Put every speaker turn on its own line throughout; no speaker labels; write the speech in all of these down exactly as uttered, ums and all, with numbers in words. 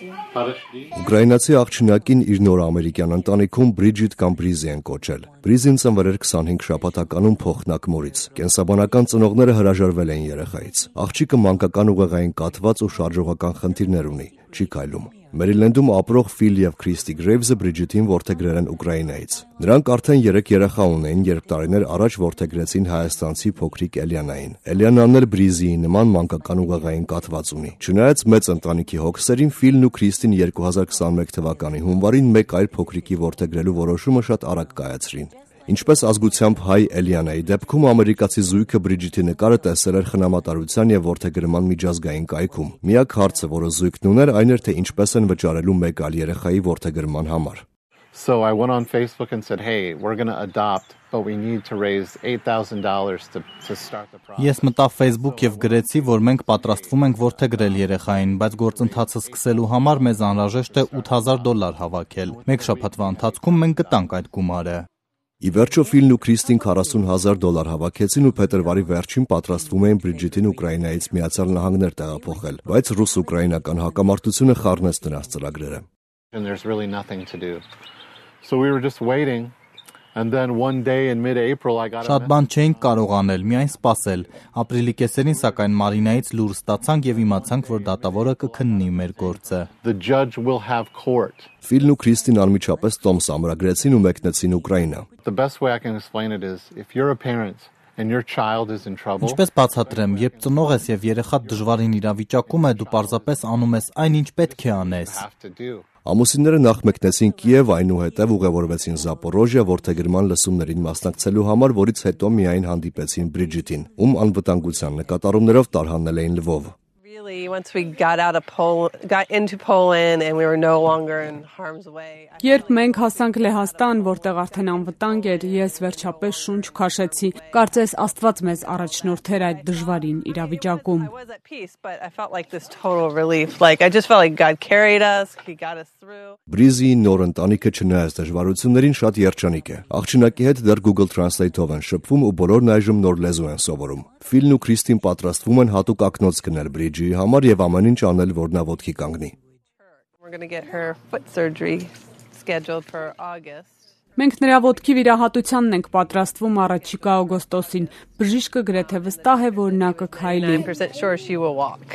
Ուկրաինացի աղջնակին իր նոր ամերիկյան ընտանիքում Բրիջիտ կամ Բրիզի են կոչել։ Բրիզին ծնվել էր քսանհինգ շաբաթականում փոխնակ մորից։ Կենսաբանական ծնողները հրաժարվել են երեխայից։ Աղջիկը մանկական ուղեղային կաթված ու շարժողական խնդիրներ ունի, չի քայլում։ Մերիլենդում ապրող Ֆիլ և Քրիստի Գրեյվզը Բրիջիտին որդեգրել են Ուկրաինայից։ Նրանք արդեն երեք երեխա ունեին, երբ տարիներ առաջ որդեգրեցին հայաստանցի փոքրիկ Էլիանային։ Էլիանան էլ Բրիզիի նման մանկական ուղեղային կաթված ունի։ Չնայած մեծ ընտանիքի հոգսերին, Ֆիլն ու Քրիստին երկու հազար քսաներորդ թվականի հունվարին մեկ այլ փոքրիկի որդեգրելու որոշումը շատ արագ կայացրին։ Ինչպես ազգությամբ հայ Էլիանայի դեպքում ամերիկացի զույգը Բրիջիտի նկարը տեսել էր խնամատարության և որդեգրման միջազգային կայքում։ Միակ հարցը, որը զույգն ուներ, այն էր, թե ինչպես են վճարելու մեկ այլ երեխայի որդեգրման համար։
So I went on Facebook and said, "Hey, we're going to adopt, but we need to raise eight thousand dollars to to start the process."
Ես մտա Facebook եւ գրեցի, որ մենք պատրաստվում ենք որդեգրել երեխային, բայց գործընթացը սկսելու համար մեզ անհրաժեշտ է ութ հազար դոլար հավաքել։ Մեկ շաբաթվա ընթացքում մենք գտանք այդ գումարը։
Ի վերջո Ֆիլն ու Քրիստին քառասուն հազար դոլար հավաքեցին ու փետրվարի վերջին պատրաստվում էին Բրիջիտին Ուկրաինայից Միացյալ Նահանգներ տեղափոխել, բայց ռուս-ուկրաինական հակամարտությունը խառնեց նրանց ծրագրերը։
And there's really nothing to do. So we were just waiting, and then one day in mid-April I got a
Շատ բան չէինք կարող անել, միայն սպասել։ Ապրիլի կեսերին սակայն Մարինայից լուր ստացանք եւ իմացանք, որ դատավորը կքննի մեր գործը։
The judge will have court.
Ֆիլն ու Քրիստին անմիջապես տոմս ամրագրեցին ու մեկնեցին Ուկրաինա։
The best way I can explain it is if you're a parent and your child is in trouble.
Ինչպես բացատրեմ, երբ ծնող ես եւ երեխադ դժվարին իրավիճակում է, դու պարզապես անում ես այն, ինչ պետք է անես։
Ամուսինները նախ մեկնեցին Կիև, այնուհետև ուղևորվեցին Զապորոժիա որդեգրման լսումներին մասնակցելու համար, որից հետո միայն հանդիպեցին Բրիջիտին, ում անվտանգության նկատառումներով տարհանել էին Լվով։
Once we got out of Pol got into Poland and we were no longer in harm's way.
Երբ մենք հասանք Լեհաստան, որտեղ արդեն անվտանգ էր, ես վերջապես շունչ քաշեցի։ Կարծես Աստված մեզ առաջնորդեր այդ դժվարին իրավիճակում։
I was at peace, but I felt like this total relief. Like I just felt like God carried us, he got us through.
Բրիզիի նոր ընտանիքը չնայած դժվարություններին շատ երջանիկ է։ Աղջնակի հետ դեռ Google Translate-ով են շփվում ու բոլորն այժմ նոր լեզու են սովորում։ Ֆիլն ու Քրիստին պատրաստվում են հատուկ ակնոց գնել Բրիջիի համար եւ ամեն ինչ անել, որ նա ոտքի կանգնի։
We're going to get her foot surgery scheduled for August.
Մենք նրա ոտքի վիրահատությանն ենք պատրաստվում առաջիկա օգոստոսին։ Բժիշկը գրեթե վստահ է, որ նա կքայլի։
ninety percent sure she will walk.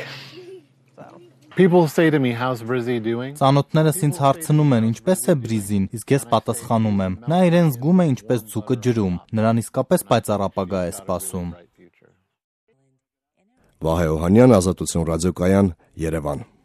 People say to me, how's Brizzy doing?
Ծանոթներս ինձ հարցնում են, ինչպես է Բրիզին, իսկ ես պատասխանում եմ։ Նա իրեն զգում է ինչպես ձուկը ջրում։ Նրան իսկապես պայծառ ապագա է սպասում։
Վահե Օհանյան, Ազատություն ռադիոկայան, Երևան։